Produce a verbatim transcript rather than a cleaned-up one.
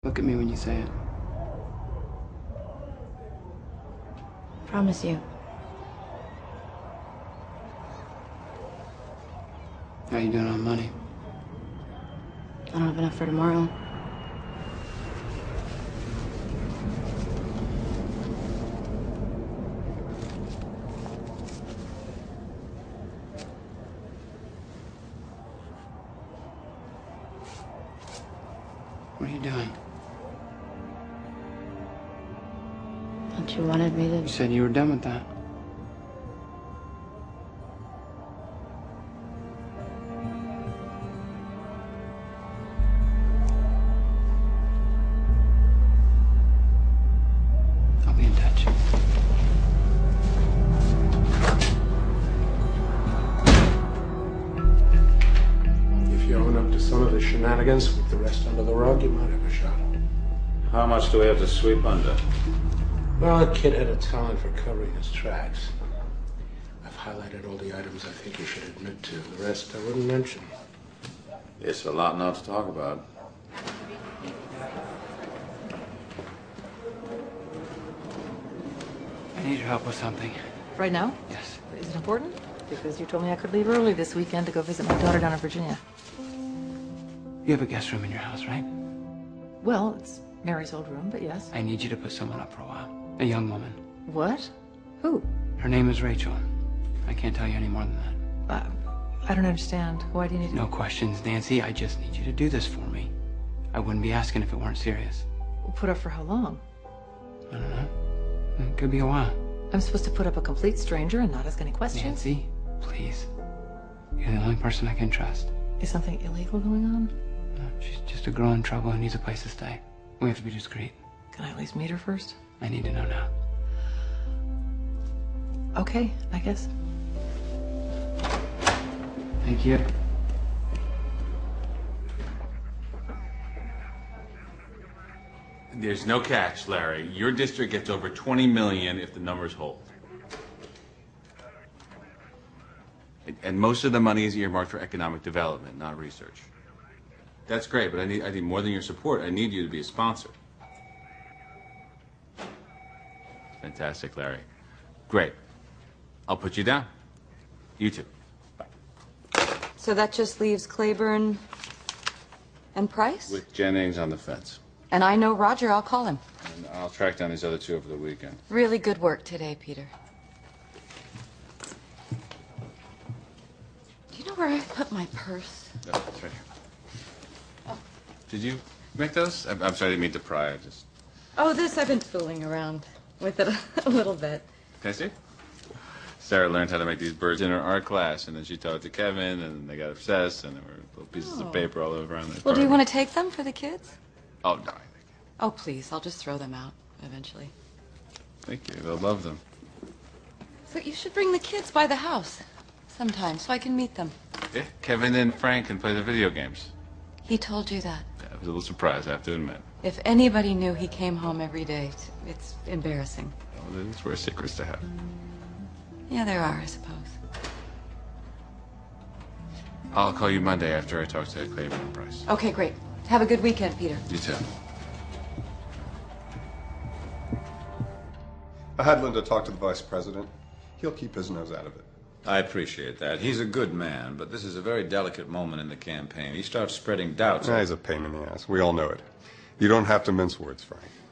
Look at me when you say it. Promise you. How you doing on money? I don't have enough for tomorrow. What are you doing? Thought you wanted me to... You said you were done with that. I'll be in touch. If you own up to some of his shenanigans, with the rest under the rug, you might have a shot. How much do we have to sweep under? Well, that kid had a talent for covering his tracks. I've highlighted all the items I think he should admit to. The rest I wouldn't mention. It's a lot not to talk about. I need your help with something. Right now? Yes. Is it important? Because you told me I could leave early this weekend to go visit my daughter down in Virginia. You have a guest room in your house, right? Well, it's Mary's old room, but yes. I need you to put someone up for a while. A young woman. What? Who? Her name is Rachel. I can't tell you any more than that. Uh, I don't understand. Why do you need to... No questions, Nancy. I just need you to do this for me. I wouldn't be asking if it weren't serious. We'll put up for how long? I don't know. It could be a while. I'm supposed to put up a complete stranger and not ask any questions? Nancy, please. You're the only person I can trust. Is something illegal going on? No, she's just a girl in trouble who needs a place to stay. We have to be discreet. Can I at least meet her first? I need to know now. Okay, I guess. Thank you. There's no catch, Larry. Your district gets over twenty million if the numbers hold. And most of the money is earmarked for economic development, not research. That's great, but I need, I need more than your support. I need you to be a sponsor. Fantastic, Larry. Great. I'll put you down. You too. Bye. So that just leaves Claiborne and Price? With Jennings on the fence. And I know Roger, I'll call him. And I'll track down these other two over the weekend. Really good work today, Peter. Do you know where I put my purse? Oh, it's right here. Oh. Did you make those? I'm, I'm sorry, I didn't mean to pry. I just... Oh, this, I've been fooling around with it a, a little bit. Can I see? Sarah learned how to make these birds in her art class, and then she taught it to Kevin, and they got obsessed, and there were little pieces Oh. of paper all over on the Well, do you want to take them for the kids? Oh, no. Oh, please, I'll just throw them out eventually. Thank you. They'll love them. So you should bring the kids by the house sometime so I can meet them. Yeah, Kevin and Frank can play the video games. He told you that. Yeah, I was a little surprised, I have to admit. If anybody knew he came home every day, it's embarrassing. Well, it's worth secrets to have. Yeah, there are, I suppose. I'll call you Monday after I talk to Claiborne and Price. Okay, great. Have a good weekend, Peter. You too. I had Linda talk to the vice president. He'll keep his nose out of it. I appreciate that. He's a good man, but this is a very delicate moment in the campaign. He starts spreading doubts. Ah, he's a pain in the ass. We all know it. You don't have to mince words, Frank.